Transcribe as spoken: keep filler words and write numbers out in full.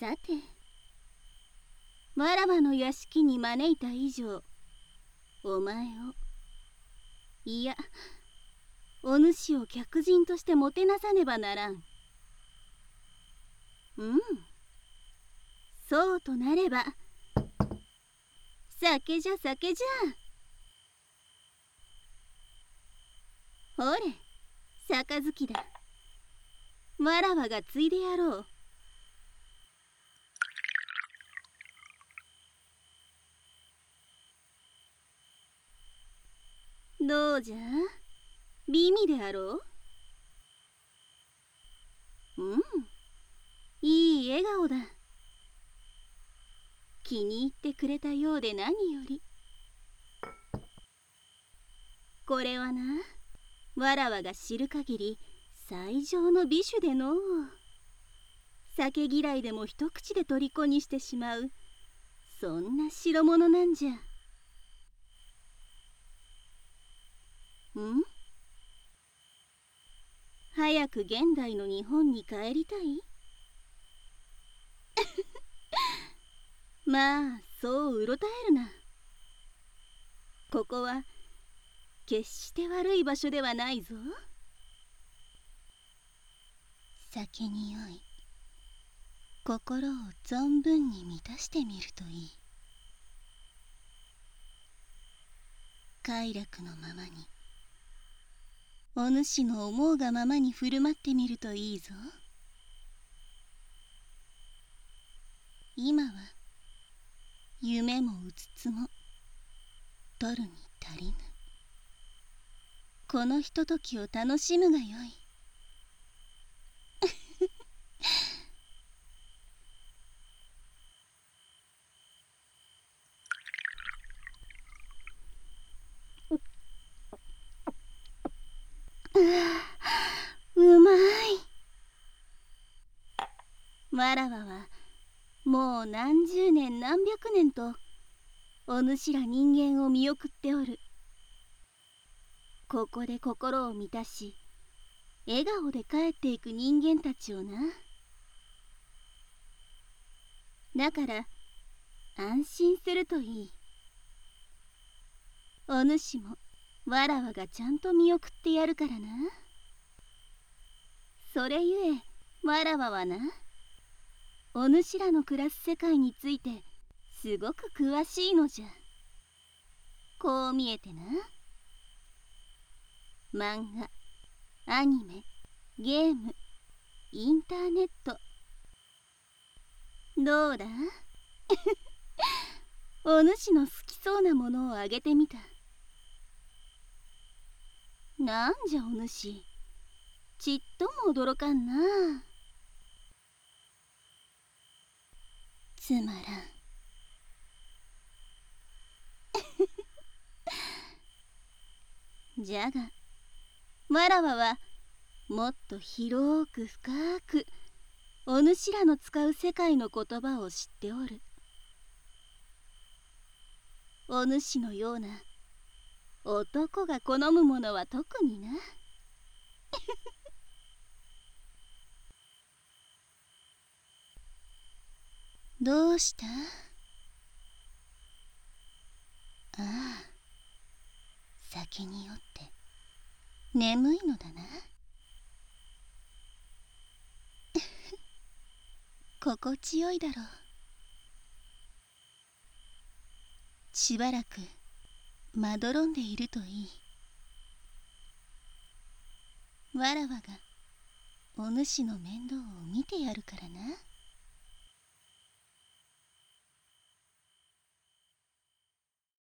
さて、わらわの屋敷に招いた以上、お前を、いや、お主を客人としてもてなさねばならん。うん、そうとなれば、酒じゃ酒じゃ。ほれ、杯だ。わらわがついでやろう。どうじゃ、美味であろう。うん、いい笑顔だ。気に入ってくれたようで何より。これはな、わらわが知る限り最上の美酒でのう。酒嫌いでも一口で虜にしてしまう、そんな代物なんじゃ。ん？早く現代の日本に帰りたい？まあ、そううろたえるな。ここは決して悪い場所ではないぞ。酒に酔い、心を存分に満たしてみるといい。快楽のままに、お主の思うがままに振る舞ってみるといいぞ。今は夢もうつつも取るに足りぬ。このひとときを楽しむがよい。うまい。わらわはもう何十年何百年とお主ら人間を見送っておる。ここで心を満たし、笑顔で帰っていく人間たちをな。だから安心するといい。お主もわらわがちゃんと見送ってやるからな。それゆえわらわはな、お主らの暮らす世界についてすごく詳しいのじゃ。こう見えてな、漫画、アニメ、ゲーム、インターネット、どうだお主の好きそうなものをあげてみた。なんじゃお主、ちっとも驚かんな。つまらん。じゃがわらわはもっと広く深くお主らの使う世界の言葉を知っておる。お主のような男が好むものは特にな。どうした？ああ、酒に酔って眠いのだな。心地よいだろう。しばらくまどろんでいるといい。わらわがお主の面倒を見てやるからな。